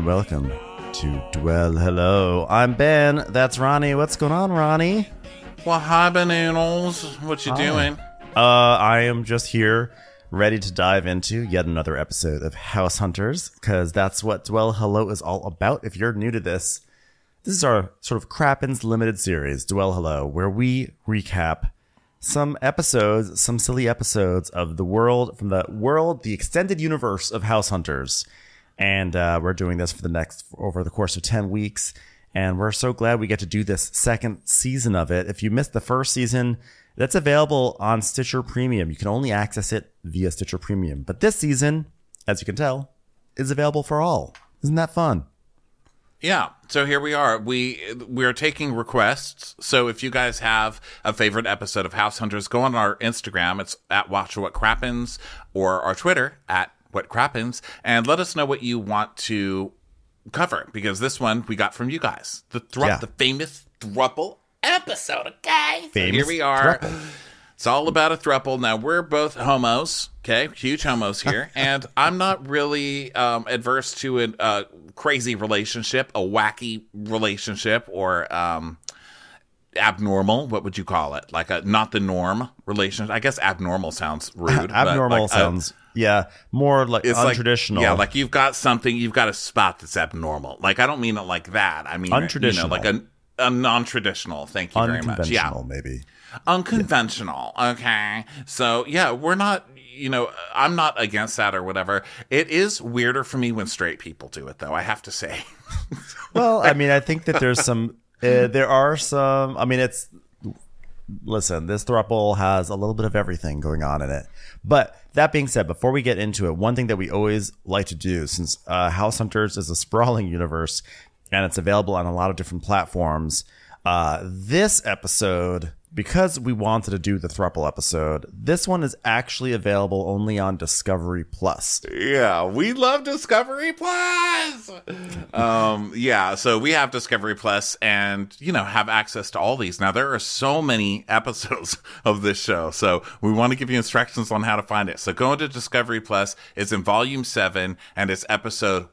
and welcome to Dwell Hello. I'm Ben. That's Ronnie. What's going on, Ronnie? Well, hi, Banoodles. What you doing? I am just here, ready to dive into yet another episode of House Hunters, because that's what Dwell Hello is all about. If you're new to this is our sort of Crappens limited series, Dwell Hello, where we recap some episodes, some silly episodes of the extended universe of House Hunters. And we're doing this over the course of 10 weeks. And we're so glad we get to do this second season of it. If you missed the first season, that's available on Stitcher Premium. You can only access it via Stitcher Premium. But this season, as you can tell, is available for all. Isn't that fun? Yeah, so here we are. We're taking requests. So if you guys have a favorite episode of House Hunters, go on our Instagram. It's at WatchWhatCrappens, or our Twitter at WhatCrappens, and let us know what you want to cover, because this one we got from you guys. The famous thruple episode, okay? So here we are. Thruple. It's all about a thruple. Now, we're both homos, okay? Huge homos here. And I'm not really adverse to a crazy relationship, a wacky relationship, or abnormal. What would you call it? Like a not the norm relationship. I guess abnormal sounds rude. Abnormal sounds, more like it's untraditional. Like you've got a spot that's abnormal. Like, I don't mean it like that. I mean, untraditional. Like a non-traditional. Thank you very much. Yeah. Maybe. Unconventional. Yeah. Okay. So, we're not, I'm not against that or whatever. It is weirder for me when straight people do it, though, I have to say. Well, I mean, I think that there's some, listen, this throuple has a little bit of everything going on in it. But that being said, before we get into it, one thing that we always like to do, since House Hunters is a sprawling universe and it's available on a lot of different platforms, this episode, because we wanted to do the thruple episode, this one is actually available only on Discovery Plus. Yeah, we love Discovery Plus. So we have Discovery Plus and, have access to all these. Now, there are so many episodes of this show, so we want to give you instructions on how to find it. So go into Discovery Plus. It's in Volume 7, and it's episode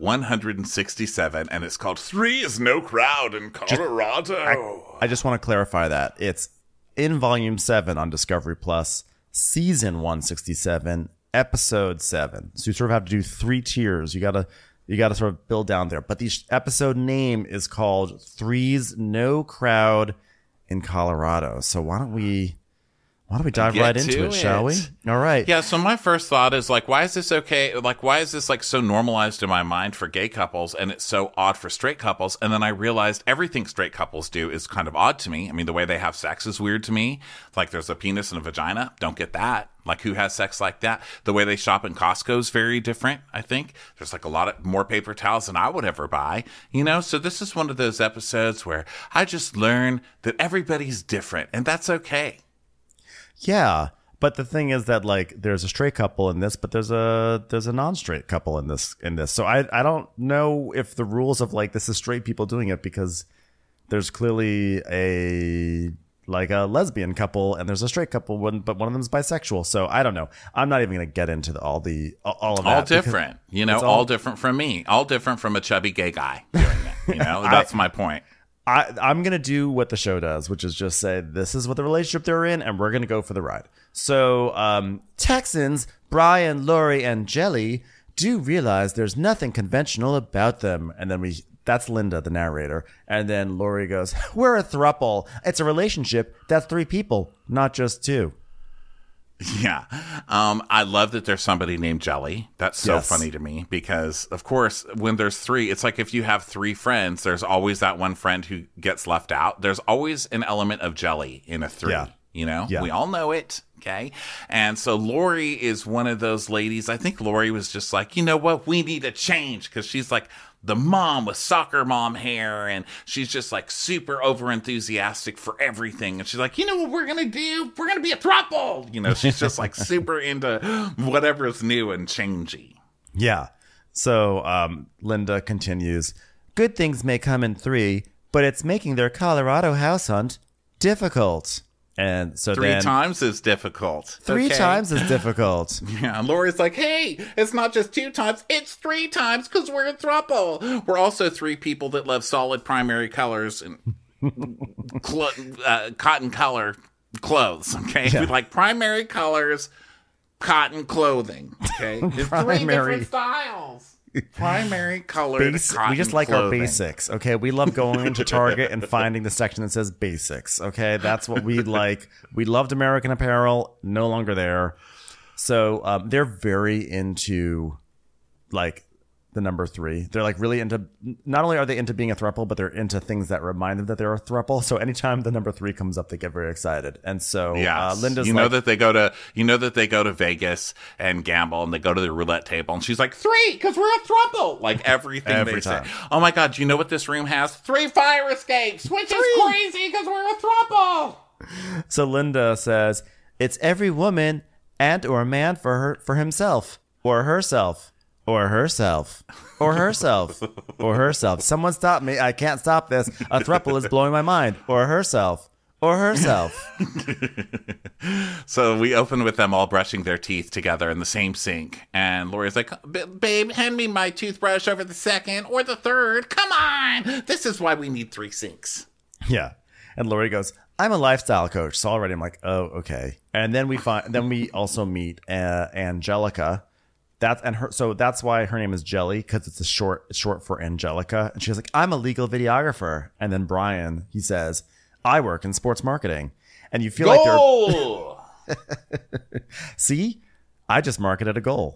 167, and it's called 3 is No Crowd in Colorado. I just want to clarify that. It's in Volume 7 on Discovery Plus, Season 167, Episode 7. So you sort of have to do 3 tiers. You gotta sort of build down there. But the episode name is called 3's No Crowd in Colorado. So why don't we dive right into it, shall we? All right. Yeah, so my first thought is, like, why is this okay? Like, why is this, like, so normalized in my mind for gay couples and it's so odd for straight couples? And then I realized everything straight couples do is kind of odd to me. I mean, the way they have sex is weird to me. Like, there's a penis and a vagina. Don't get that. Like, who has sex like that? The way they shop in Costco is very different, I think. There's, like, a lot of more paper towels than I would ever buy, So this is one of those episodes where I just learn that everybody's different, and that's okay. Yeah, but the thing is that, like, there's a straight couple in this, but there's a non-straight couple in this. So I don't know if the rules of, like, this is straight people doing it, because there's clearly a lesbian couple and there's a straight couple, but one of them is bisexual. So I don't know. I'm not even going to get into all of that. All different, all different from me, all different from a chubby gay guy doing it. That's my point. I'm going to do what the show does, which is just say, this is what the relationship they're in, and we're going to go for the ride. So Texans, Brian, Lori, and Jelly do realize there's nothing conventional about them. And then that's Linda, the narrator. And then Lori goes, we're a throuple. It's a relationship that's 3 people, not just 2. Yeah. I love that there's somebody named Jelly. That's so funny to me, because, of course, when there's 3, it's like if you have 3 friends, there's always that one friend who gets left out. There's always an element of jelly in a 3. Yeah. We all know it. Okay. And so Lori is one of those ladies. I think Lori was just like, you know what? We need a change, because she's like the mom with soccer mom hair, and she's just like super over enthusiastic for everything. And she's like, you know what we're going to do? We're going to be a throuple. She's just like super into whatever is new and changey. Yeah. So Linda continues, good things may come in 3, but it's making their Colorado house hunt difficult. And so three then times is difficult. Three times is difficult. Yeah, and Lori's like, hey, it's not just 2 times, it's 3 times because we're a throuple. We're also 3 people that love solid primary colors and cotton color clothes, okay? Yeah. We like primary colors, cotton clothing, okay? It's 3 different styles. Primary colored cotton we just like clothing. Our basics, okay? We love going into Target and finding the section that says basics, okay? That's what we like. We loved American Apparel, no longer there. So they're very into like the number 3. They're like really into, not only are they into being a throuple, but they're into things that remind them that they're a throuple. So anytime the number 3 comes up, they get very excited. And so Linda's you know that they go to Vegas and gamble and they go to the roulette table and she's like 3 because we're a throuple. Like everything every time. Say. Oh my God, do you know what this room has? 3 fire escapes, which is crazy because we're a throuple. So Linda says it's every woman and or man for himself or herself. Or herself. Or herself. Or herself. Someone stop me. I can't stop this. A throuple is blowing my mind. Or herself. Or herself. So we open with them all brushing their teeth together in the same sink. And Lori's like, babe, hand me my toothbrush over the second or the third. Come on. This is why we need 3 sinks. Yeah. And Lori goes, I'm a lifestyle coach. So already I'm like, oh, okay. And then we also meet Angelica. That's why her name is Jelly, because it's short for Angelica. And she's like, I'm a legal videographer. And then Brian, he says, I work in sports marketing. And you feel like they're see, I just marketed a goal.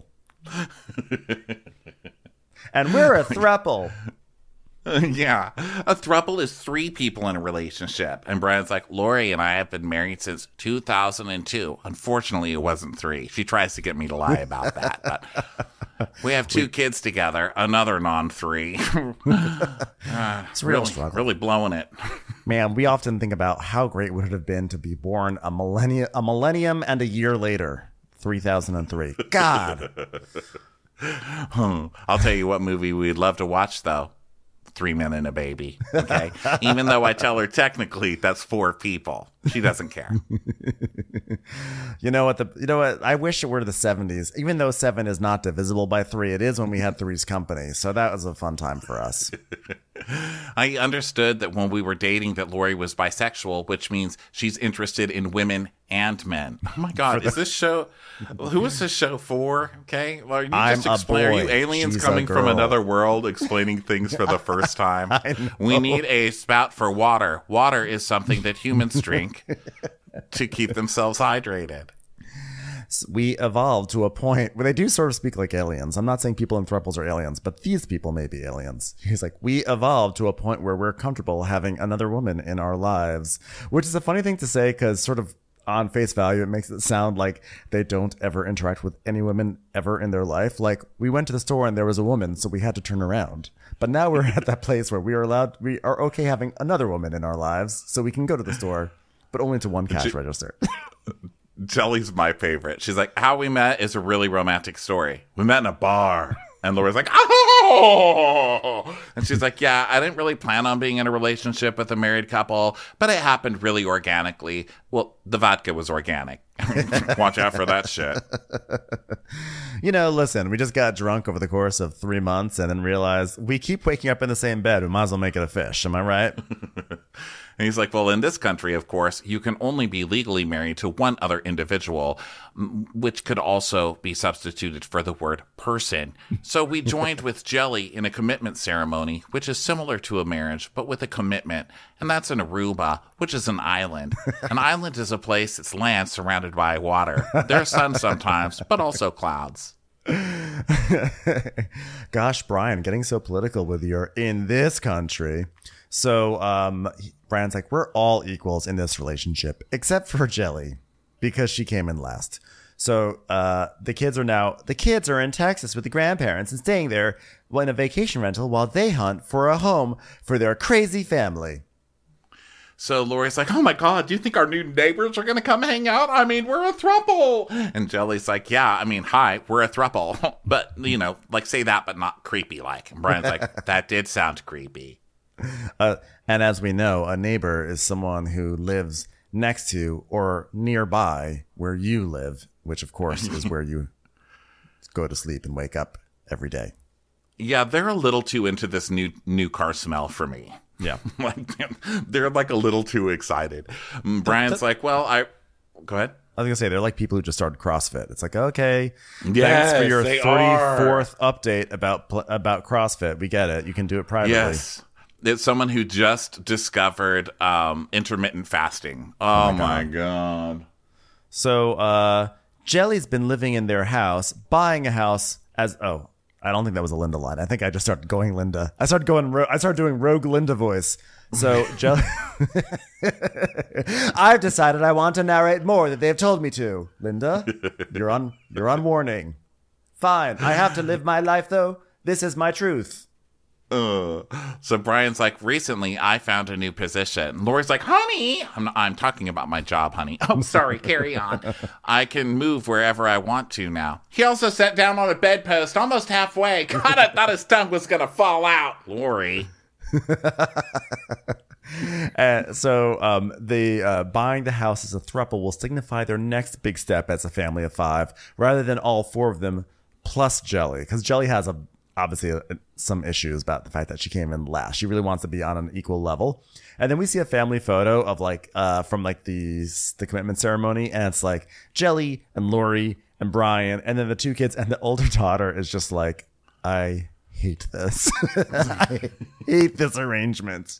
And we're a throuple. Yeah. A throuple is 3 people in a relationship. And Brian's like, Lori and I have been married since 2002. Unfortunately, it wasn't 3. She tries to get me to lie about that. But we have 2 kids together, another non-3. It's real struggle. Really blowing it. Man, we often think about how great would it have been to be born a millennium and a year later, 3003. God. I'll tell you what movie we'd love to watch, though. 3 Men and a Baby. Okay. Even though I tell her technically that's 4 people. She doesn't care. You know what? I wish it were the 70s. Even though 7 is not divisible by 3, it is when we had Three's Company. So that was a fun time for us. I understood that when we were dating that Lori was bisexual, which means she's interested in women and men. Oh my God. Is this show... Who is this show for? Okay. Well, are you aliens She's coming from another world explaining things for the first time? We need a spout for water. Water is something that humans drink to keep themselves hydrated. We evolved to a point where they do sort of speak like aliens. I'm not saying people in throuples are aliens, but these people may be aliens. He's like, we evolved to a point where we're comfortable having another woman in our lives, which is a funny thing to say because sort of on face value, it makes it sound like they don't ever interact with any women ever in their life. Like, we went to the store and there was a woman, so we had to turn around. But now we're at that place where we are okay having another woman in our lives, so we can go to the store, but only to one cash register. Jelly's my favorite. She's like, how we met is a really romantic story. We met in a bar. And Laura's like, oh! And she's like, yeah, I didn't really plan on being in a relationship with a married couple, but it happened really organically. Well, the vodka was organic. Watch out for that shit. You know, listen, we just got drunk over the course of 3 months and then realized we keep waking up in the same bed. We might as well make it a fish. Am I right? And he's like, well, in this country, of course, you can only be legally married to one other individual, which could also be substituted for the word person. So we joined with Jelly in a commitment ceremony, which is similar to a marriage, but with a commitment. And that's in Aruba, which is an island. An island is a place that's land surrounded by water. There's sun sometimes, but also clouds. Gosh, Brian, getting so political with your in this country. So Brian's like, we're all equals in this relationship, except for Jelly, because she came in last. So the kids are in Texas with the grandparents and staying there in a vacation rental while they hunt for a home for their crazy family. So Lori's like, oh my God, do you think our new neighbors are going to come hang out? I mean, we're a throuple. And Jelly's like, yeah, I mean, hi, we're a throuple. But, you know, like say that, but not creepy like. And Brian's like, that did sound creepy. And as we know, a neighbor is someone who lives next to or nearby where you live, which of course is where you go to sleep and wake up every day. Yeah, they're a little too into this new car smell for me. Yeah. Like they're like a little too excited. Brian's like, well, go ahead. I was going to say, they're like people who just started CrossFit. It's like, okay, yes, thanks for your they 34th update about CrossFit. We get it. You can do it privately. Yes. It's someone who just discovered intermittent fasting. Oh my God. So Jelly's been living in their house, buying a house I don't think that was a Linda line. I think I just started going Linda. I started doing Rogue Linda voice. So Jelly, I've decided I want to narrate more that they've told me to. Linda, you're on warning. Fine. I have to live my life though. This is my truth. So Brian's like, recently I found a new position. Lori's like, honey, I'm talking about my job, honey. Oh, sorry, carry on. I can move wherever I want to now. He also sat down on a bedpost almost halfway. God, I thought his tongue was going to fall out. Lori. So buying the house as a throuple will signify their next big step as a family of 5, rather than all 4 of them plus Jelly, because Jelly has obviously some issues about the fact that she came in last. She really wants to be on an equal level. And then we see a family photo of from the commitment ceremony, and it's like Jelly and Lori and Brian, and then the 2 kids, and the older daughter is just like, I hate this. I hate this arrangement.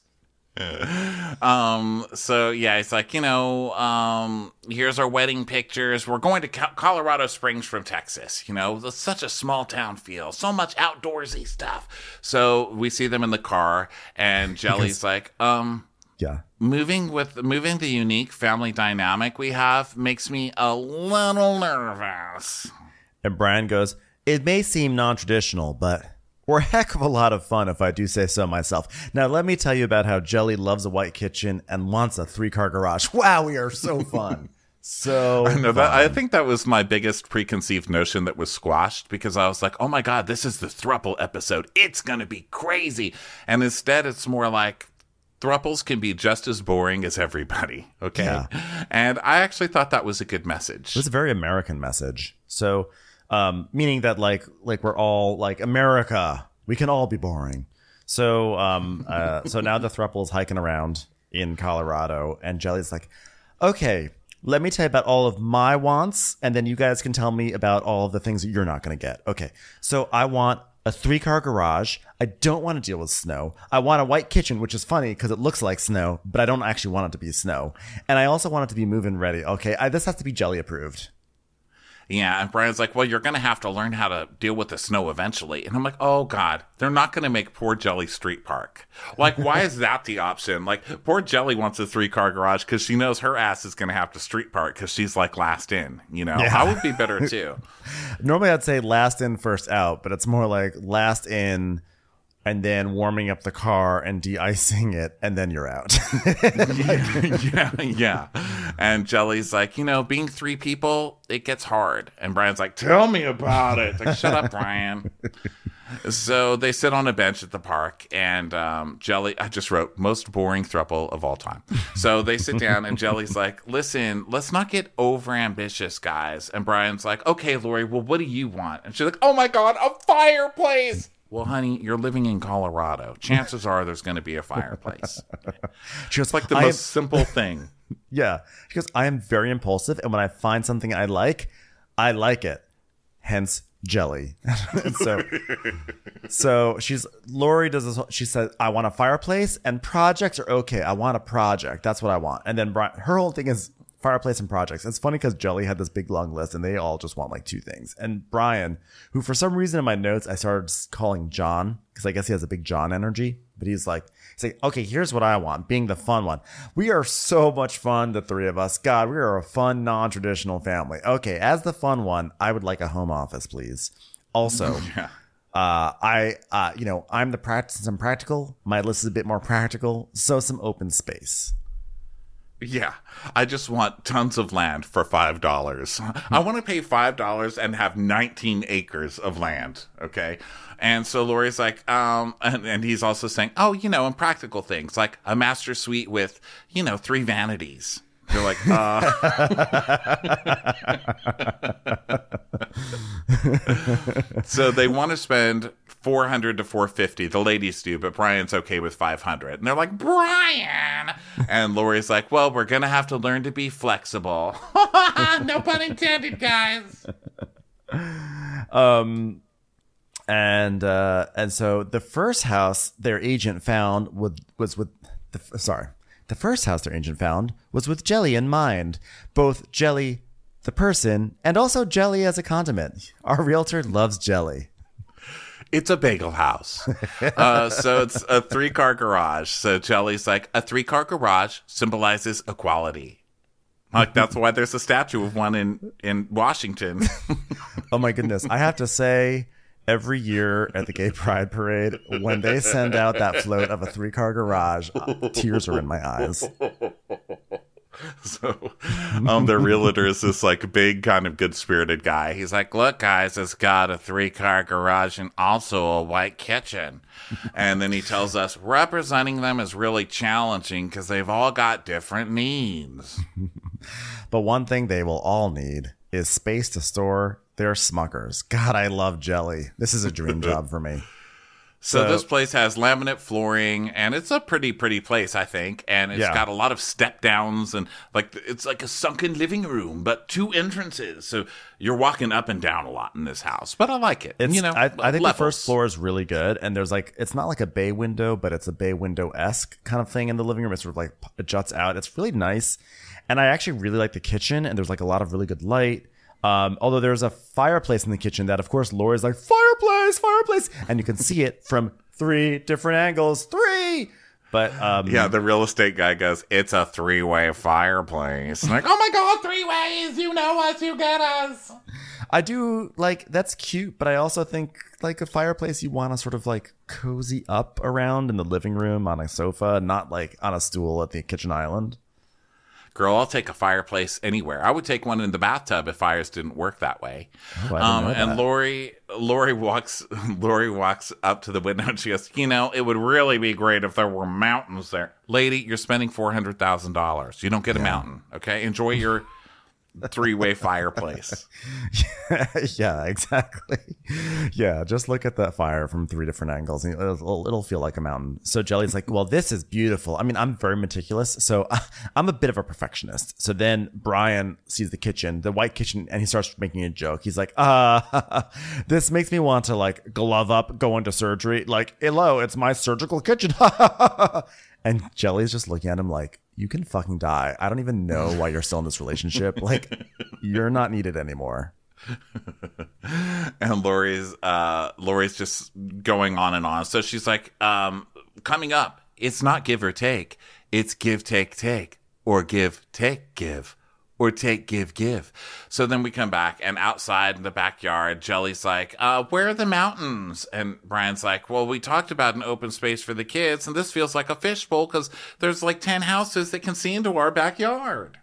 So yeah, it's like, here's our wedding pictures. We're going to Colorado Springs from Texas. It's such a small town feel, so much outdoorsy stuff. So we see them in the car, and Jelly's like, yeah, moving the unique family dynamic we have makes me a little nervous. And Brian goes, it may seem non-traditional, but we're a heck of a lot of fun, if I do say so myself. Now, let me tell you about how Jelly loves a white kitchen and wants a 3-car garage. Wow, we are so fun. I think that was my biggest preconceived notion that was squashed, because I was like, oh my God, this is the throuple episode. It's going to be crazy. And instead, it's more like thruples can be just as boring as everybody. Okay. Yeah. And I actually thought that was a good message. It was a very American message. So, meaning that like we're all like America, we can all be boring. So so now the throuple is hiking around in Colorado, and Jelly's like, okay, let me tell you about all of my wants, and then you guys can tell me about all of the things that you're not going to get. Okay, so I want a 3-car garage. I don't want to deal with snow. I want a white kitchen, which is funny because it looks like snow, but I don't actually want it to be snow. And I also want it to be move-in ready. Okay, this has to be Jelly approved. Yeah, and Brian's like, well, you're going to have to learn how to deal with the snow eventually. And I'm like, oh, God, they're not going to make poor Jelly street park. Like, why is that the option? Like, poor Jelly wants a 3-car garage because she knows her ass is going to have to street park because she's, like, last in, Yeah. I would be better, too. Normally, I'd say last in, first out, but it's more like last in and then warming up the car and de-icing it, and then you're out. Yeah. And Jelly's like, being 3 people, it gets hard. And Brian's like, tell me about it. Like, shut up, Brian. So they sit on a bench at the park, and Jelly, I just wrote, most boring throuple of all time. So they sit down, and Jelly's like, listen, let's not get overambitious, guys. And Brian's like, okay, Lori, well, what do you want? And she's like, oh my God, a fireplace. Well, honey, you're living in Colorado. Chances are there's going to be a fireplace. She goes, it's like the most simple thing. Yeah. She goes, I am very impulsive, and when I find something I like it. Hence, Jelly. So Lori does this. She says, I want a fireplace, and projects are okay. I want a project. That's what I want. And then Brian, her whole thing is fireplace and projects. It's funny because Jelly had this big long list, and they all just want like 2 things. And Brian, who for some reason in my notes I started calling John, because I guess he has a big John energy, but he's like, okay, here's what I want, being the fun one. We are so much fun, the 3 of us. God, we are a fun, non-traditional family. Okay, as the fun one, I would like a home office, please. Also, yeah. I'm the practice and practical. My list is a bit more practical, so some open space. Yeah, I just want tons of land for $5. I want to pay $5 and have 19 acres of land, okay? And so Lori's like, and he's also saying, and practical things, like a master suite with, 3 vanities. You're like, So they want to spend $400 to $450. The ladies do, but Brian's okay with $500. And they're like, Brian! And Lori's like, well, we're going to have to learn to be flexible. No pun intended, guys. And so the first house their agent found was with the first house their agent found was with Jelly in mind. Both Jelly, the person, and also Jelly as a condiment. Our realtor loves Jelly. It's a bagel house. So it's a 3-car garage. So Jelly's like, a 3-car garage symbolizes equality. Like, that's why there's a statue of one in Washington. Oh, my goodness. I have to say, every year at the Gay Pride Parade, when they send out that float of a 3-car garage, tears are in my eyes. So their realtor is this like big kind of good-spirited guy. He's like, look, guys, it's got a 3-car garage and also a white kitchen. And then he tells us representing them is really challenging because they've all got different needs. But one thing they will all need is space to store their Smuckers. God, I love Jelly. This is a dream job for me. So this place has laminate flooring, and it's a pretty place, I think. And it's got a lot of step downs, and like it's like a sunken living room, but 2 entrances. So you're walking up and down a lot in this house. But I like it. I think levels. The first floor is really good, and there's like it's not like a bay window, but it's a bay window-esque kind of thing in the living room. It's sort of like it juts out. It's really nice, and I actually really like the kitchen. And there's like a lot of really good light. Although there's a fireplace in the kitchen that, of course, Lori's like, fireplace. And you can see it from 3 different angles. 3! But, the real estate guy goes, it's a 3-way fireplace. I'm like, oh my God, 3 ways. You know us, you get us. I do that's cute, but I also think like a fireplace you want to sort of like cozy up around in the living room on a sofa, not like on a stool at the kitchen island. Girl, I'll take a fireplace anywhere. I would take one in the bathtub if fires didn't work that way. Oh, I didn't know and that. Lori walks up to the window and she goes, it would really be great if there were mountains there. Lady, you're spending $400,000. You don't get a mountain, okay? Enjoy your 3-way fireplace. Yeah, exactly. Yeah, just look at that fire from 3 different angles and it'll feel like a mountain. So Jelly's like, well, this is beautiful. I mean, I'm very meticulous, so I'm a bit of a perfectionist. So then Brian sees the kitchen, the white kitchen, and he starts making a joke. He's like, this makes me want to like glove up, go into surgery. Like, hello, it's my surgical kitchen. And Jelly's just looking at him like, you can fucking die. I don't even know why you're still in this relationship. Like, you're not needed anymore. And Lori's just going on and on. So she's like, coming up, it's not give or take. It's give, take, or give, take, give. Or take, give. So then we come back, and outside in the backyard, Jelly's like, where are the mountains? And Brian's like, well, we talked about an open space for the kids, and this feels like a fishbowl because there's like 10 houses that can see into our backyard.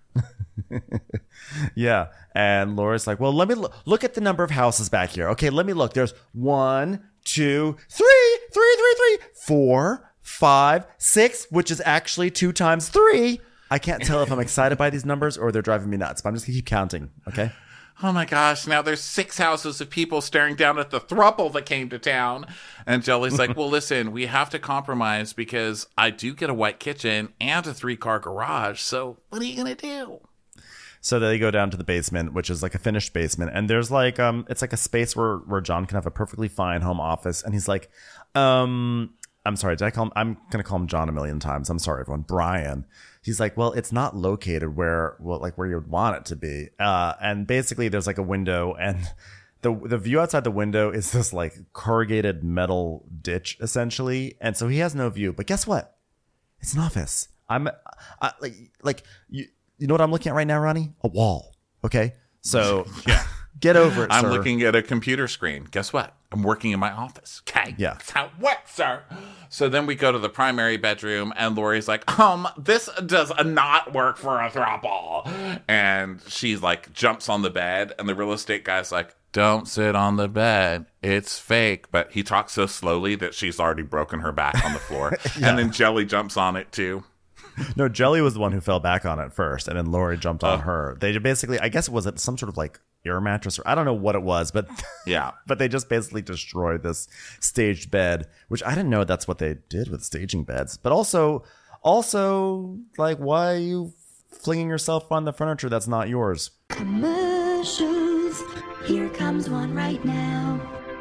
Yeah. And Laura's like, well, let me look at the number of houses back here. Okay, let me look. There's 1, 2, 3, 4, 5, 6, which is actually 2 times 3. I can't tell if I'm excited by these numbers or they're driving me nuts, but I'm just going to keep counting, okay? Oh my gosh, now there's 6 houses of people staring down at the throuple that came to town. And Jelly's like, well, listen, we have to compromise because I do get a white kitchen and a 3-car garage, so what are you going to do? So they go down to the basement, which is like a finished basement. And there's like, it's like a space where John can have a perfectly fine home office. And he's like, I'm sorry, I'm going to call him John a million times. I'm sorry, everyone. Brian. He's like, well, it's not located where you would want it to be. And basically there's like a window and the view outside the window is this like corrugated metal ditch essentially. And so he has no view, but guess what? It's an office. You know what I'm looking at right now, Ronnie? A wall. Okay. So yeah, get over it, I'm sir. looking at a computer screen. Guess what? I'm working in my office. Okay. Yeah. That's how it works, sir. So then we go to the primary bedroom, and Lori's like, this does not work for a throuple. And she like jumps on the bed, and the real estate guy's like, don't sit on the bed. It's fake. But he talks so slowly that she's already broken her back on the floor. Yeah. And then Jelly jumps on it too. No, Jelly was the one who fell back on it first, and then Lori jumped on her. They basically, I guess it was some sort of like air mattress, or I don't know what it was, but yeah. But they just basically destroyed this staged bed, which I didn't know that's what they did with staging beds. But also, like, why are you flinging yourself on the furniture that's not yours? Commercials. Here comes one right now.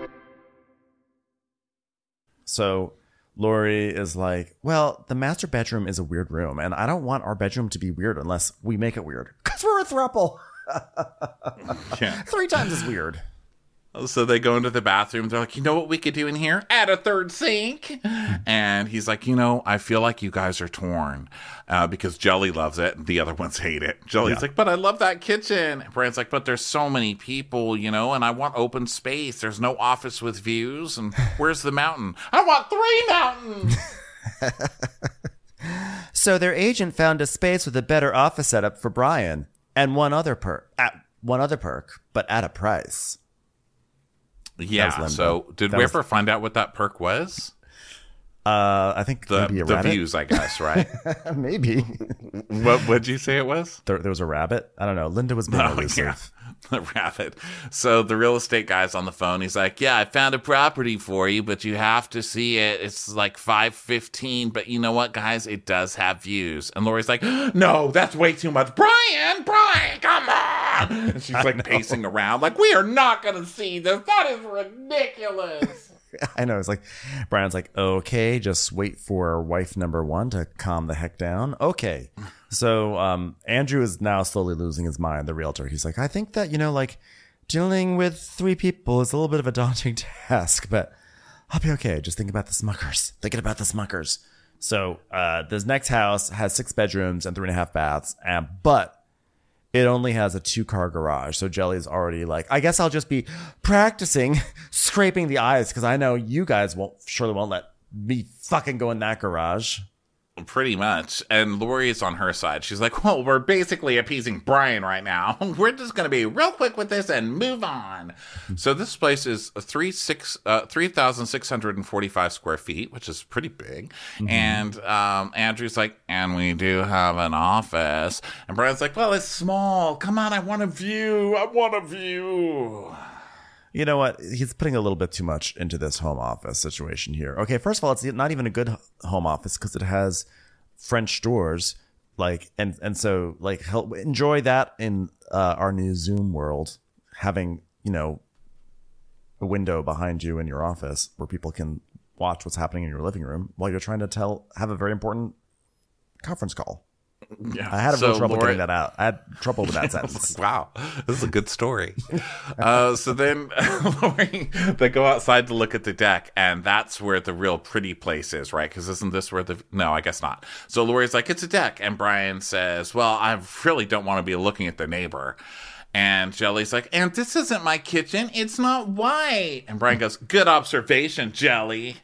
So Lori is like, well, the master bedroom is a weird room, and I don't want our bedroom to be weird unless we make it weird. Because we're a throuple. Yeah. 3 times as weird. So they go into the bathroom. They're like, you know what we could do in here? Add a third sink. And he's like, I feel like you guys are torn because Jelly loves it. And the other ones hate it. Jelly's like, but I love that kitchen. And Brian's like, but there's so many people, and I want open space. There's no office with views. And where's the mountain? I want 3 mountains. So their agent found a space with a better office setup for Brian and one other perk, but at a price. Yeah. So did we ever find out what that perk was? I think maybe a rabbit. The views, I guess, right? Maybe. What would you say it was? There was a rabbit. I don't know. Linda was being elusive. Yeah. The rabbit. So the real estate guy's on the phone. He's like, yeah, I found a property for you, but you have to see it. It's like $515, but you know what, guys? It does have views. And Lori's like, no, that's way too much. Brian, come on. And she's like pacing around like, we are not going to see this. That is ridiculous. I know. It's like, Brian's like, okay, just wait for wife number 1 to calm the heck down. Okay. So Andrew is now slowly losing his mind, the realtor. He's like, I think that, like dealing with 3 people is a little bit of a daunting task, but I'll be okay. Just thinking about the Smuckers. So this next house has 6 bedrooms and 3.5 baths, but it only has a 2-car garage. So Jelly's already like, I guess I'll just be practicing scraping the ice because I know you guys surely won't let me fucking go in that garage. Pretty much. And Lori is on her side. She's like, well, we're basically appeasing Brian right now. We're just going to be real quick with this and move on. So this place is 3,645 square feet, which is pretty big. Mm-hmm. And Andrew's like, and we do have an office. And Brian's like, well, it's small. Come on, I want a view. You know what? He's putting a little bit too much into this home office situation here. Okay, first of all, it's not even a good home office because it has French doors, and so he'll enjoy that in our new Zoom world, having a window behind you in your office where people can watch what's happening in your living room while you're trying to have a very important conference call. Yeah. I had real trouble getting that out. I had trouble with that sentence. Wow, this is a good story. So then Lori, they go outside to look at the deck, and that's where the real pretty place is, right? Because isn't this where no, I guess not. So Lori's like, it's a deck. And Brian says, well, I really don't want to be looking at the neighbor. And Jelly's like, and this isn't my kitchen. It's not white. And Brian goes, good observation, Jelly.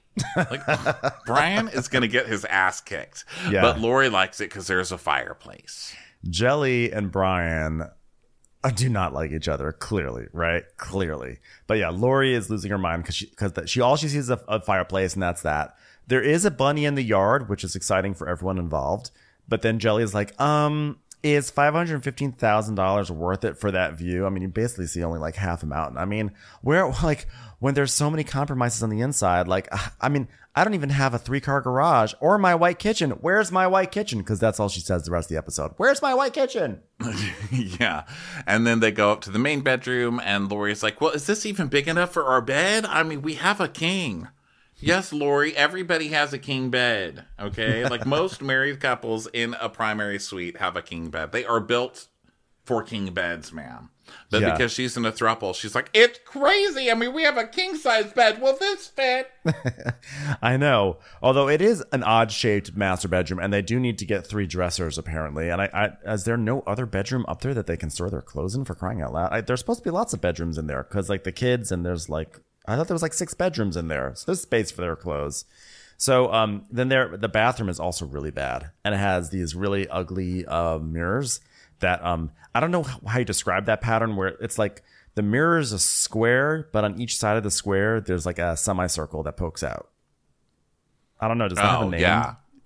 Brian is going to get his ass kicked. Yeah. But Lori likes it because there's a fireplace. Jelly and Brian do not like each other, clearly, right? Clearly. But yeah, Lori is losing her mind because all she sees is a fireplace, and that's that. There is a bunny in the yard, which is exciting for everyone involved. But then Jelly is like, is $515,000 worth it for that view? I mean, you basically see only like half a mountain. I mean, when there's so many compromises on the inside, I don't even have a 3-car garage or my white kitchen. Where's my white kitchen? Because that's all she says the rest of the episode. Where's my white kitchen? Yeah. And then they go up to the main bedroom, and Lori's like, well, is this even big enough for our bed? I mean, we have a king. Yes, Lori, everybody has a king bed, okay? Like most married couples in a primary suite have a king bed. They are built for king beds, ma'am. But because she's in a throuple, she's like, it's crazy. I mean, we have a king-size bed. Will this fit? I know. Although it is an odd-shaped master bedroom, and they do need to get 3 dressers, apparently. And is there no other bedroom up there that they can store their clothes in, for crying out loud? There's supposed to be lots of bedrooms in there, because the kids, and there's I thought there was 6 bedrooms in there. So there's space for their clothes. So then the bathroom is also really bad. And it has these really ugly mirrors that I don't know how you describe that pattern, where it's like the mirror is a square, but on each side of the square, there's a semicircle that pokes out. I don't know. Does that have a name? Yeah.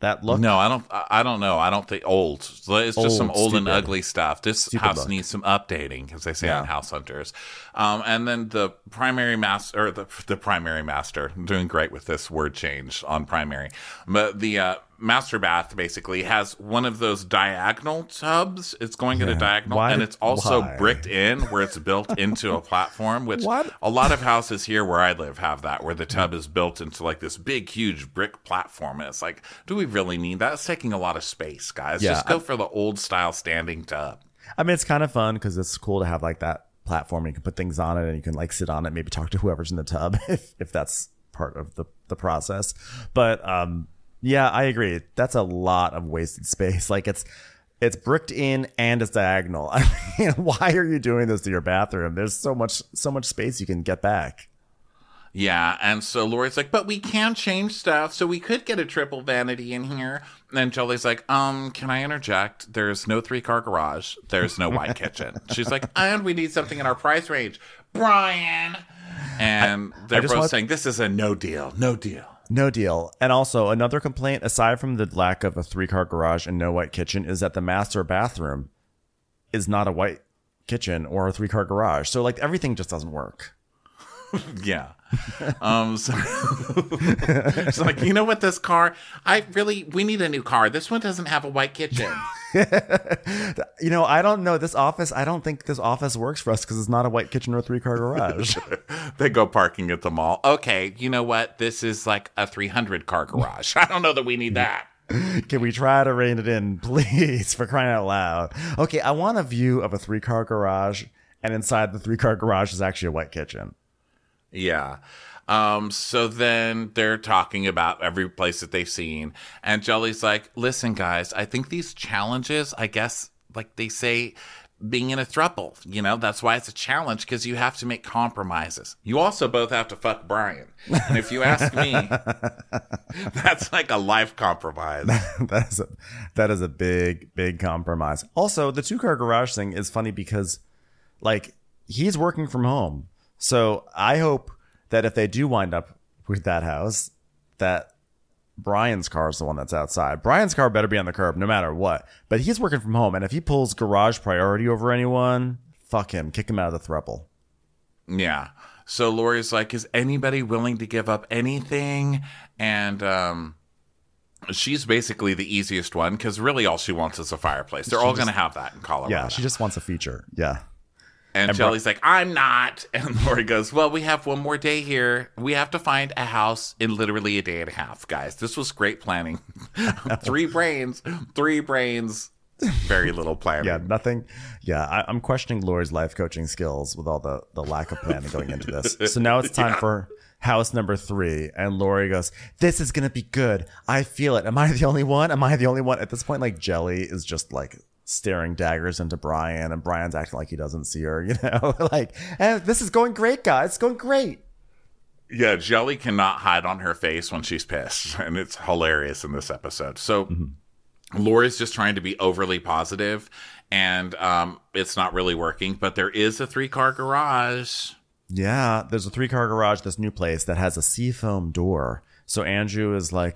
that look? No, I don't. I don't know. I don't think old. It's just some old and stupid. ugly stuff. This Stupid house look. needs some updating, as they say Yeah. on House Hunters. And then the primary master, or the primary master, I'm doing great with this word change on primary, but the master bath basically has one of those diagonal tubs. It's going at a diagonal, Why- and it's also why? bricked in where it's built into a platform. Which What? a lot of houses here where I live have that, where the tub is built into like this big, huge brick platform. And it's like, do we really need that? It's taking a lot of space, guys. Yeah, Just go for the old style standing tub. I mean, it's kind of fun because it's cool to have like that platform. And you can put things on it, and you can like sit on it, maybe talk to whoever's in the tub if that's part of the process. But yeah, I agree. That's a lot of wasted space. Like it's bricked in and it's diagonal. I mean, why are you doing this to your bathroom? There's so much space you can get back. Yeah, and so Lori's like, but we can change stuff, so we could get a triple vanity in here. And Jolie's like, can I interject? There's no 3-car garage. There's no white kitchen. She's like, and we need something in our price range. Brian! And they're just both want- saying, this is a no deal, no deal. No deal. And also another complaint, aside from the lack of a 3-car garage and no white kitchen, is that the master bathroom is not a white kitchen or a 3-car garage. So like everything just doesn't work. Yeah. So it's like, you know what, this car, we need a new car. This one doesn't have a white kitchen. You know, I don't know this office. I don't think this office works for us because it's not a white kitchen or a 3-car garage. They go parking at the mall. Okay, you know what? This is like a 300-car garage. I don't know that we need that. Can we try to rein it in, please, for crying out loud? Okay, I want a view of a 3-car garage, and inside the 3-car garage is actually a white kitchen. Yeah. So then they're talking about every place that they've seen. And Jolie's like, listen, guys, I think these challenges, I guess, like they say, being in a throuple, you know, that's why it's a challenge, because you have to make compromises. You also both have to fuck Brian. And if you ask me, that's like a life compromise. That is a big compromise. Also, the 2-car garage thing is funny because, like, he's working from home. So I hope that if they do wind up with that house, that Brian's car is the one that's outside. Brian's car better be on the curb no matter what. But he's working from home, and if he pulls garage priority over anyone, fuck him. Kick him out of the throuple. Yeah. So Lori's like, is anybody willing to give up anything? And she's basically the easiest one, because really all she wants is a fireplace. They're all going to have that in Colorado. Yeah, she just wants a feature. Yeah. And Jolie's like, I'm not. And Lori goes, well, we have one more day here. We have to find a house in literally a day and a half, guys. This was great planning. 3 brains, very little planning. Yeah, nothing. Yeah, I'm questioning Lori's life coaching skills with all the lack of planning going into this. So now it's time for house number 3. And Lori goes, this is going to be good. I feel it. Am I the only one? At this point, like, Jelly is just like staring daggers into Brian, and Brian's acting like he doesn't see her, you know, like, this is going great, guys. It's going great. Yeah, Jelly cannot hide on her face when she's pissed, and it's hilarious in this episode. So Lori's just trying to be overly positive, and it's not really working, but there is a 3-car garage. Yeah, there's a 3-car garage, this new place that has a seafoam door. So Andrew is like,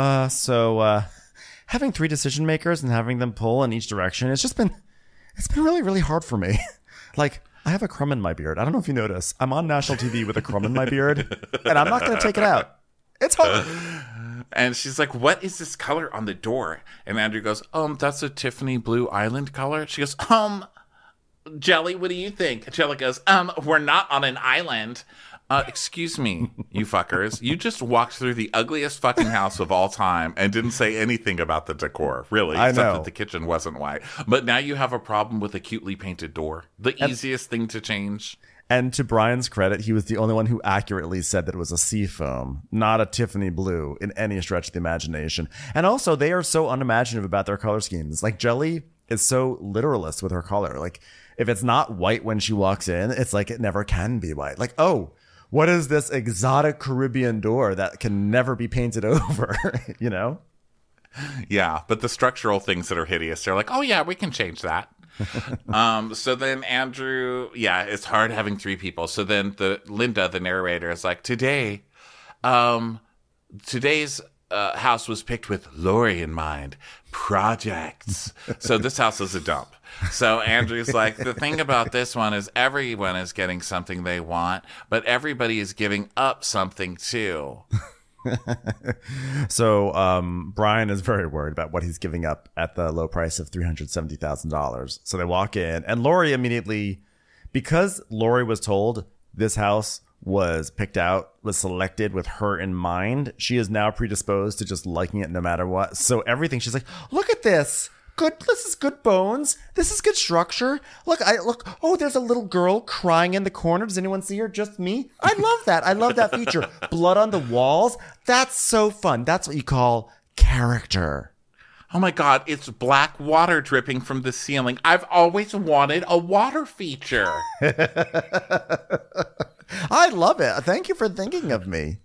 having 3 decision makers and having them pull in each direction, it's been really, really hard for me. Like, I have a crumb in my beard. I don't know if you notice. I'm on national TV with a crumb in my beard, and I'm not going to take it out. It's hard. And she's like, what is this color on the door? And Andrew goes, that's a Tiffany blue island color. She goes, Jelly, what do you think? Jelly goes, we're not on an island. Excuse me, you fuckers. You just walked through the ugliest fucking house of all time and didn't say anything about the decor, really. I except know. that the kitchen wasn't white. But now you have a problem with a cutely painted door. The easiest thing to change. And to Brian's credit, he was the only one who accurately said that it was a seafoam, not a Tiffany blue in any stretch of the imagination. And also, they are so unimaginative about their color schemes. Like, Jelly is so literalist with her color. Like, if it's not white when she walks in, it's like it never can be white. Like, oh, what is this exotic Caribbean door that can never be painted over, you know? Yeah, but the structural things that are hideous, they're like, oh yeah, we can change that. So then Andrew, yeah, it's hard having 3 people. So then Linda, the narrator, is like, today's house was picked with Lori in mind. Projects. So this house is a dump. So Andrew's like, the thing about this one is everyone is getting something they want, but everybody is giving up something too. So Brian is very worried about what he's giving up at the low price of $370,000. So they walk in, and Lori immediately, because Lori was told this house was picked out, was selected with her in mind, she is now predisposed to just liking it no matter what. So everything, she's like, look at this. Good. This is good bones. This is good structure. Look. Oh, there's a little girl crying in the corner. Does anyone see her? Just me. I love that. I love that feature. Blood on the walls. That's so fun. That's what you call character. Oh my God, it's black water dripping from the ceiling. I've always wanted a water feature. I love it. Thank you for thinking of me.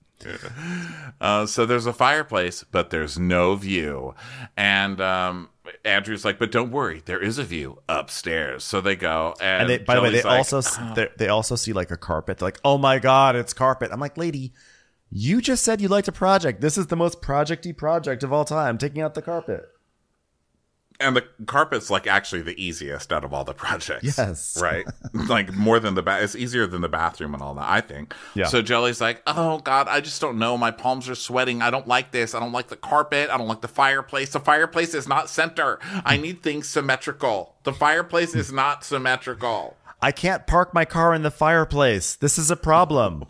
So there's a fireplace, but there's no view. And Andrew's like, but don't worry, there is a view upstairs. So they go. And they, by the way, they also see like a carpet. They're like, oh my God, it's carpet. I'm like, lady, you just said you liked a project. This is the most project-y project of all time, taking out the carpet. And the carpet's like actually the easiest out of all the projects. Yes. Right? Like more than it's easier than the bathroom and all that, I think. Yeah. So Jelly's like, oh God, I just don't know. My palms are sweating. I don't like this. I don't like the carpet. I don't like the fireplace. The fireplace is not center. I need things symmetrical. The fireplace is not symmetrical. I can't park my car in the fireplace. This is a problem.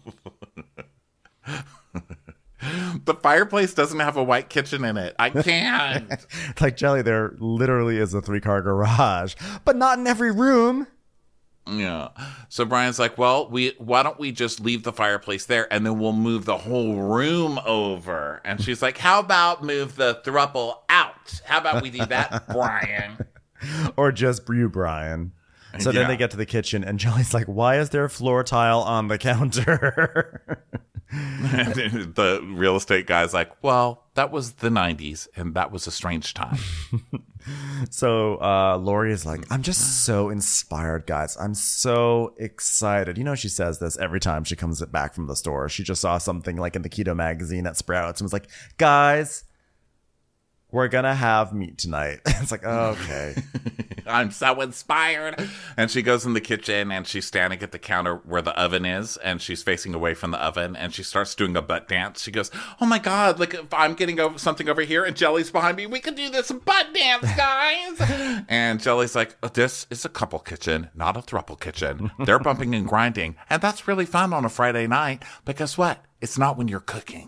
The fireplace doesn't have a white kitchen in it. I can't. Like, Jelly, there literally is a 3-car garage, but not in every room. Yeah. So Brian's like, well, why don't we just leave the fireplace there and then we'll move the whole room over? And she's like, how about move the throuple out? How about we do that, Brian? Or just you, Brian. So then they get to the kitchen and Jelly's like, why is there floor tile on the counter? The real estate guy's like, well, that was the 90s and that was a strange time. So Lori is like, I'm just so inspired, guys. I'm so excited. You know, she says this every time she comes back from the store. She just saw something like in the Keto magazine at Sprouts and was like, guys, we're going to have meat tonight. It's like, oh, okay. I'm so inspired. And she goes in the kitchen and she's standing at the counter where the oven is and she's facing away from the oven and she starts doing a butt dance. She goes, oh my God, like if I'm getting something over here and Jelly's behind me, we can do this butt dance, guys. And Jelly's like, oh, this is a couple kitchen, not a throuple kitchen. They're bumping and grinding. And that's really fun on a Friday night. But guess what? It's not when you're cooking.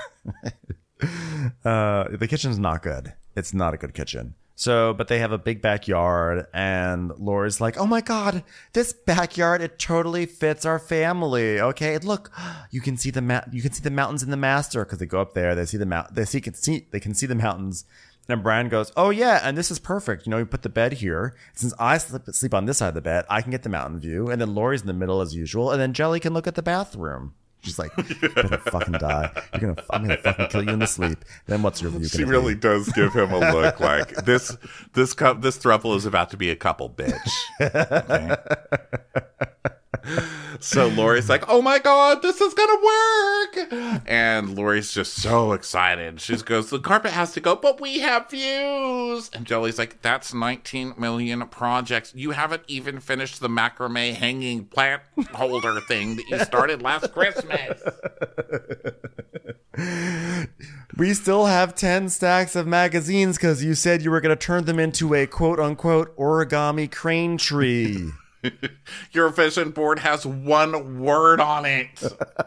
The kitchen's not good. It's not a good kitchen. So, but they have a big backyard and Laura's like, oh my God, this backyard, it totally fits our family. Okay. Look, you can see the mountains in the master. Cause they go up there, they see they can see the mountains. And Brian goes, oh yeah. And this is perfect. You know, you put the bed here. Since I sleep on this side of the bed, I can get the mountain view. And then Lori's in the middle as usual. And then Jelly can look at the bathroom. She's like, you're gonna fucking die. I'm gonna fucking kill you in the sleep. Then what's your view? She really does give him a look like this throuple is about to be a couple, bitch. Okay. So Lori's like, oh my God, this is gonna work. And Lori's just so excited. She goes, the carpet has to go, but we have views. And Jelly's like, that's 19 million projects. You haven't even finished the macrame hanging plant holder thing that you started last Christmas. We still have 10 stacks of magazines because you said you were going to turn them into a quote unquote origami crane tree. Your vision board has one word on it.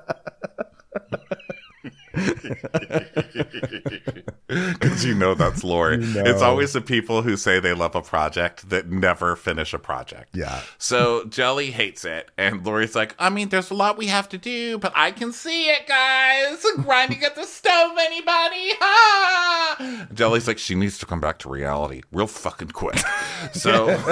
Because you know that's Lori. You know. It's always the people who say they love a project that never finish a project. Yeah. So Jelly hates it. And Lori's like, I mean, there's a lot we have to do, but I can see it, guys. Grinding at the stove, anybody? Ha! Jelly's like, she needs to come back to reality real fucking quick. So you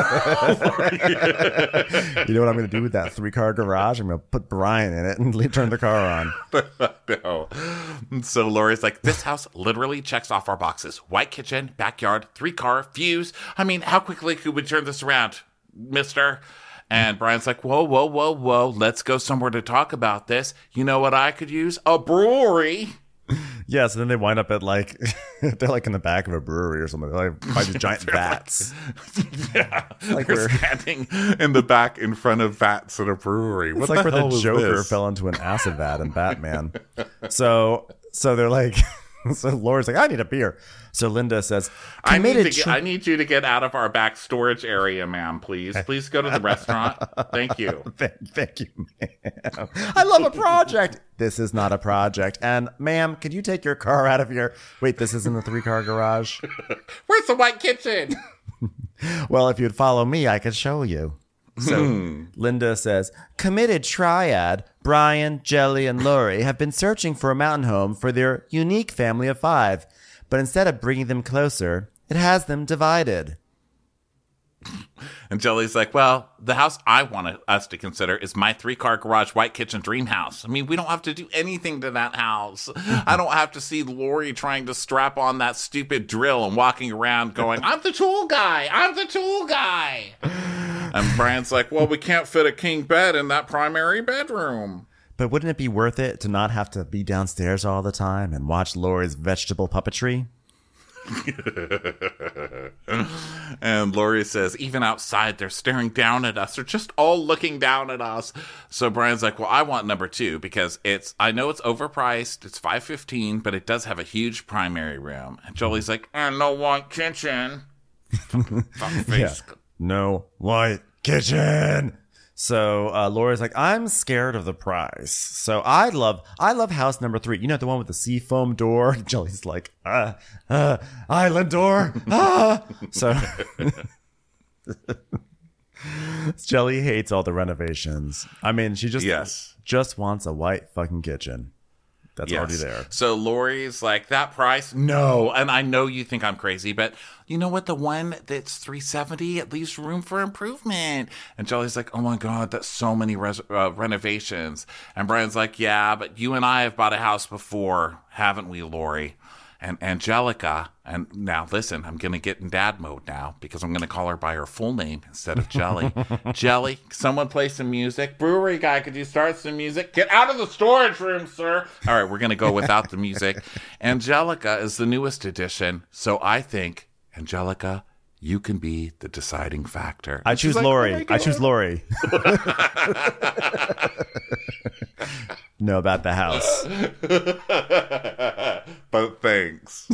know what I'm going to do with that 3-car garage? I'm going to put Brian in it and turn the car on. No. So Lori's like, this house literally checks off our boxes. White kitchen, backyard, 3-car, views. I mean, how quickly could we turn this around, mister? And Brian's like, whoa, whoa, whoa, whoa. Let's go somewhere to talk about this. You know what I could use? A brewery. Yeah, so then they wind up at like they're like in the back of a brewery or something. They're like by these giant vats. Yeah, Like they're we're- standing in the back in front of vats at a brewery. What It's like the where hell the is Joker this? fell into an acid vat in Batman. So they're like, so Laura's like, I need a beer. So Linda says, I committed. need you to get out of our back storage area, ma'am, please. Please go to the restaurant. Thank you. Thank you, ma'am. I love a project. This is not a project. And ma'am, could you take your car out of here? Wait, this isn't a 3-car garage? Where's the white kitchen? Well, if you'd follow me, I could show you. So Linda says, committed triad, Brian, Jelly, and Lori have been searching for a mountain home for their unique family of 5. But instead of bringing them closer, it has them divided. And Jelly's like, well, the house I want us to consider is my 3-car garage white kitchen dream house. I mean, we don't have to do anything to that house. I don't have to see Lori trying to strap on that stupid drill and walking around going, I'm the tool guy. I'm the tool guy. And Brian's like, well, we can't fit a king bed in that primary bedroom. But wouldn't it be worth it to not have to be downstairs all the time and watch Lori's vegetable puppetry? And Lori says, even outside, they're staring down at us. They're just all looking down at us. So Brian's like, well, I want number 2 because I know it's overpriced. It's $515, but it does have a huge primary room. And Jolie's like, and no white kitchen. Fuck face. No white kitchen. So Laura's like, I'm scared of the price. So I love house number 3. You know, the one with the seafoam door. Jelly's like, island door. So Jelly hates all the renovations. I mean, she just wants a white fucking kitchen. That's already there. So Lori's like, that price? No. And I know you think I'm crazy, but you know what? The one that's $370, it leaves room for improvement. And Jelly's like, oh my God, that's so many renovations. And Brian's like, yeah, but you and I have bought a house before, haven't we, Lori? And Angelica, and now listen, I'm going to get in dad mode now because I'm going to call her by her full name instead of Jelly. Jelly, someone play some music. Brewery guy, could you start some music? Get out of the storage room, sir. All right, we're going to go without the music. Angelica is the newest addition, so I think, Angelica, you can be the deciding factor. I choose Lori. I choose Lori. Know about the house. But thanks.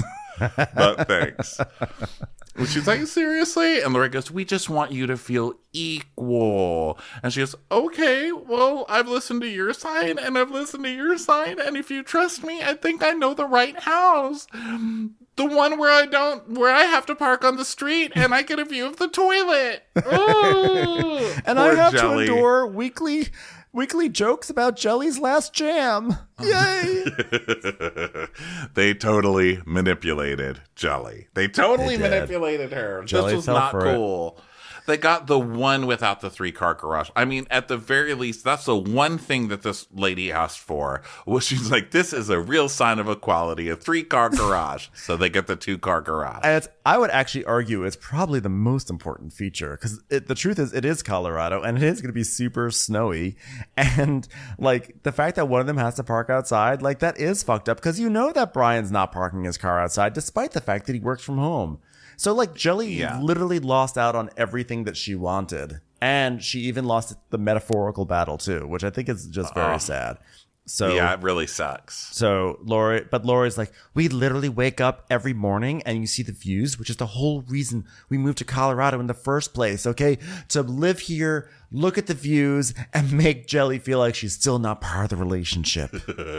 And she's like, seriously? And Lori goes, we just want you to feel equal. And she goes, okay, well, I've listened to your side and I've listened to your side. And if you trust me, I think I know the right house. The one where I have to park on the street and I get a view of the toilet. Ooh. And I have to endure weekly jokes about Jelly's last jam. Yay! They totally manipulated Jelly. They totally manipulated her. Jelly this was fell not for cool. They got the one without the 3-car garage. I mean, at the very least, that's the one thing that this lady asked for. Was she's like, this is a real sign of equality, a 3-car garage. So they get the 2-car garage. And I would actually argue it's probably the most important feature because the truth is it is Colorado and it is going to be super snowy. And like the fact that one of them has to park outside, like that is fucked up because you know that Brian's not parking his car outside despite the fact that he works from home. So like Jelly literally lost out on everything that she wanted. And she even lost the metaphorical battle too, which I think is just very sad. So yeah, it really sucks. So Lori's like, we literally wake up every morning and you see the views, which is the whole reason we moved to Colorado in the first place. Okay. To live here, look at the views and make Jelly feel like she's still not part of the relationship.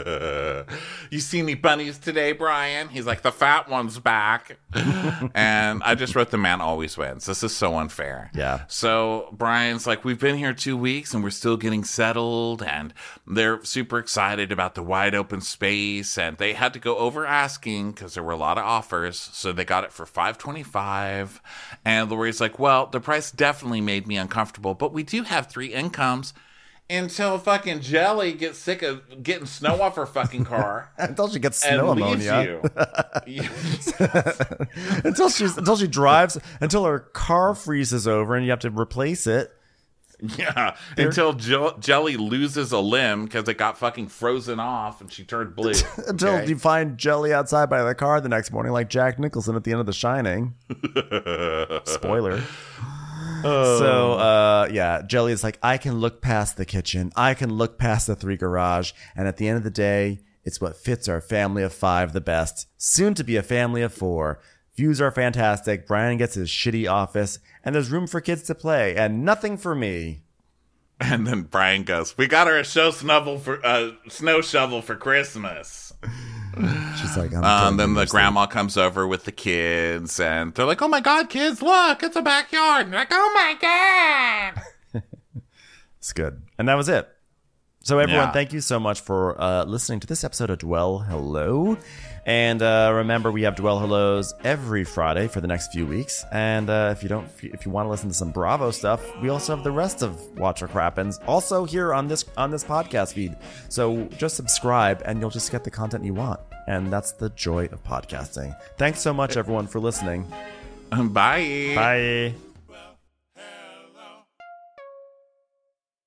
You see any bunnies today, Brian? He's like, the fat one's back. And I just wrote, the man always wins. This is so unfair. Yeah. So Brian's like, we've been here 2 weeks and we're still getting settled. And they're super excited about the wide open space. And they had to go over asking because there were a lot of offers. So they got it for $525. And Lori's like, well, the price definitely made me uncomfortable, but we do have 3 incomes until fucking Jelly gets sick of getting snow off her fucking car. Until she gets snow and leaves ammonia. You. until she drives, until her car freezes over and you have to replace it. Yeah, until Jelly loses a limb because it got fucking frozen off and she turned blue. Until you find Jelly outside by the car the next morning, like Jack Nicholson at the end of The Shining. Spoiler. So, Jelly is like, I can look past the kitchen. I can look past the 3 garage. And at the end of the day, it's what fits our family of 5 the best. Soon to be a family of 4. Views are fantastic. Brian gets his shitty office. And there's room for kids to play. And nothing for me. And then Brian goes, we got her a snow shovel for Christmas. She's like, then the grandma comes over with the kids, and they're like, oh my God, kids, look, it's a backyard. And they're like, oh my God. It's good. And that was it. So everyone, thank you so much for listening to this episode of Dwell Hello. And remember, we have Dwell Hellos every Friday for the next few weeks. And if you want to listen to some Bravo stuff, we also have the rest of Watch What Crappens also here on this podcast feed. So just subscribe, and you'll just get the content you want. And that's the joy of podcasting. Thanks so much, everyone, for listening. Bye. Bye.